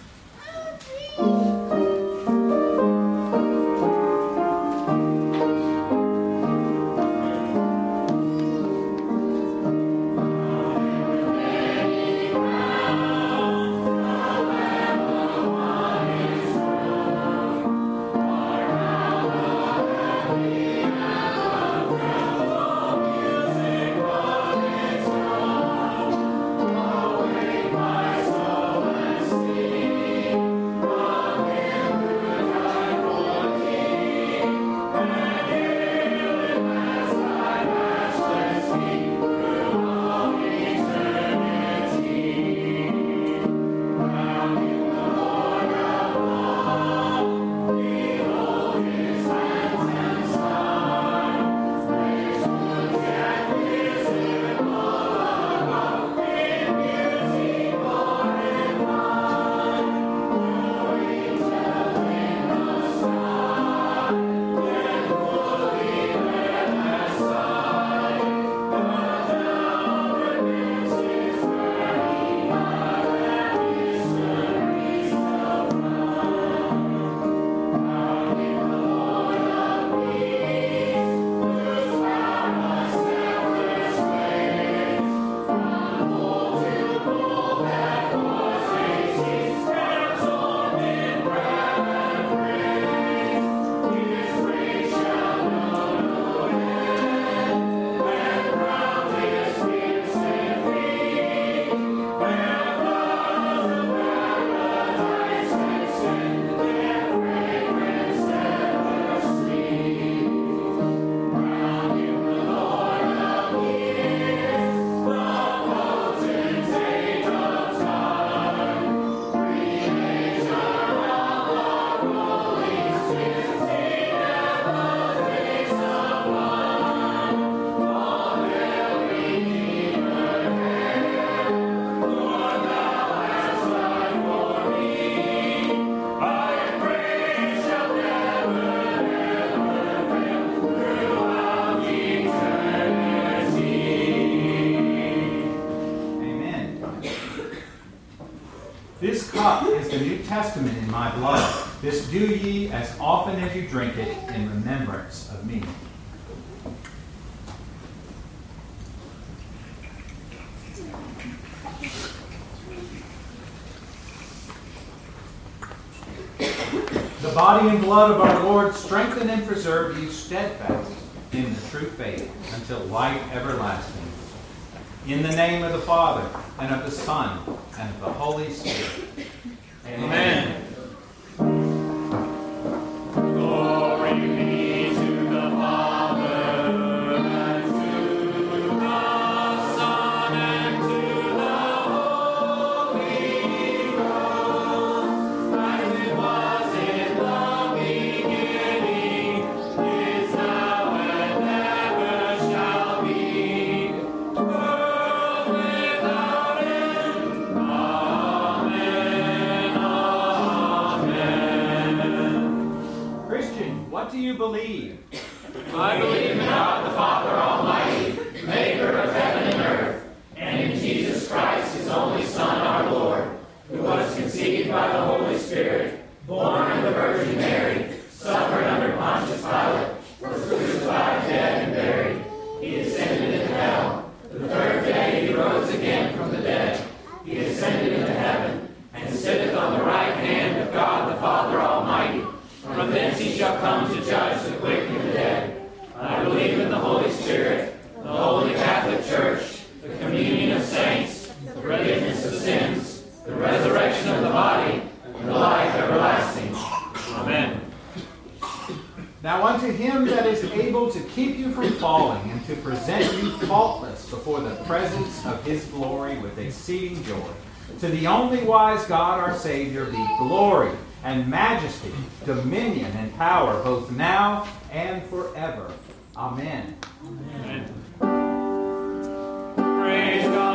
This cup is the New Testament in my blood. This do ye as often as you drink it in remembrance of me. The body and blood of our Lord strengthen and preserve you steadfast in the true faith until life everlasting. In the name of the Father, and of the Son, and of the Holy Spirit. Amen. Glory be to the Father, and to the Son, and to the Holy Ghost, as it was in the beginning, is now, and ever shall be, world without end. Amen. Amen. Christian, what do you believe? I believe in God the Father Almighty, maker of heaven and earth, and in Jesus Christ, his only Son, our Lord, who was conceived by the Holy Spirit, born of the Virgin Mary, suffered under Pontius Pilate, was crucified, dead, and buried. He descended into hell. The third day he rose again from the dead. He ascended into heaven, and sitteth on the right hand of God the Father Almighty. From thence he shall come to judge the quick and the dead. I believe in the Holy Spirit, the Holy Catholic Church, the communion of saints, the forgiveness of sins, the resurrection of the body, and the life everlasting. Amen. Now unto him that is able to keep you from falling, and to present you faultless before the presence of his glory with exceeding joy, To the only wise God, our Savior, be glory and majesty, dominion and power, both now and forever. Amen. Amen. Praise God.